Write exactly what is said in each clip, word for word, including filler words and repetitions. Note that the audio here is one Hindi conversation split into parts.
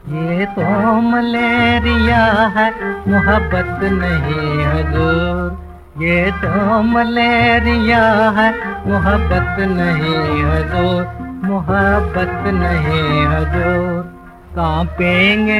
ये तो मलेरिया है, मोहब्बत नहीं हुजूर। ये तो मलेरिया है, मोहब्बत नहीं हुजूर। मोहब्बत नहीं हुजूर। कांपेंगे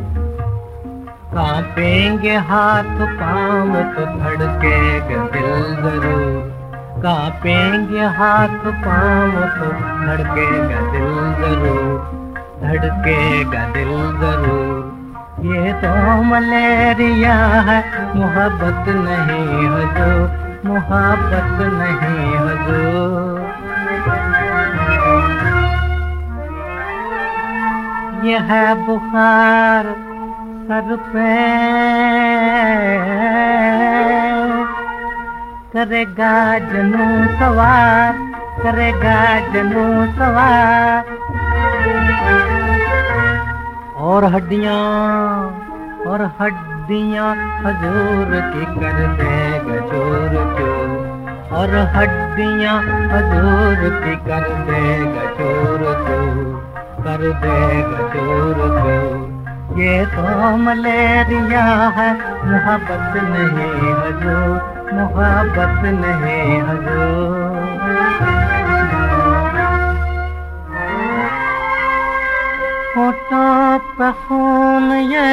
कांपेंगे हाथ पाँव तो धड़केगा दिल जरूर। कांपेंगे हाथ पाँव तो धड़केगा दिल जरूर। धड़केगा दिल जरूर। ये तो मलेरिया है, मोहब्बत नहीं हुजूर। मोहब्बत नहीं हुजूर। ये है बुखार सर पे, करेगा जनू सवार। करेगा जनू सवार। और हड्डियां और हड्डियां हजूर की कर देगा चूर चूर। और हड्डियां हजूर की कर देगा चूर चूर। कर देगा चूर चूर। ये तो मलेरिया है, मोहब्बत नहीं हुजूर। मोहब्बत नहीं हुजूर। होठों पे खून ये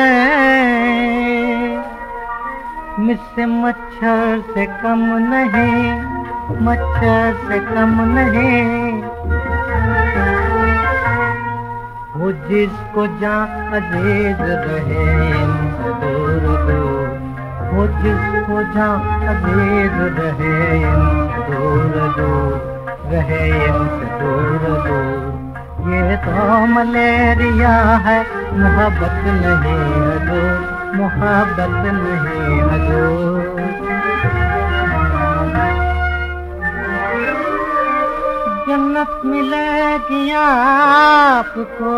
मुझसे मच्छर से कम नहीं। मच्छर से कम नहीं। वो जिसको जहाँ अजीज रहे इनसे दूर दूर। वो जिसको जहाँ अजीज रहे इनसे दूर दूर। रहे इनसे दूर दूर। ये तो मलेरिया है, मोहब्बत नहीं हुजूर। मोहब्बत नहीं हुजूर। जन्नत मिलेगी आपको।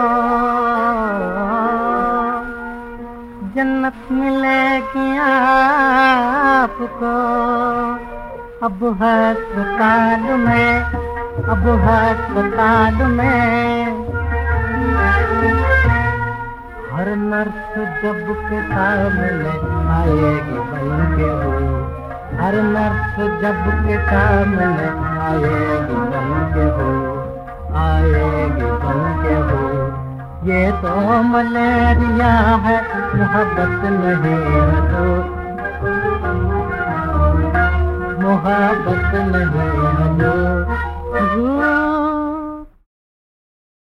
जन्नत मिलेगी आपको। अब अस्पताल में अब अस्पताल में हर नर्स जब के सामने आएगी बन के वो। हर नर्स जब के सामने आएगी बन के वो। आएगी बन के वो। ये तो मलेरिया है, मोहब्बत नहीं हुजूर। मोहब्बत नहीं हुजूर।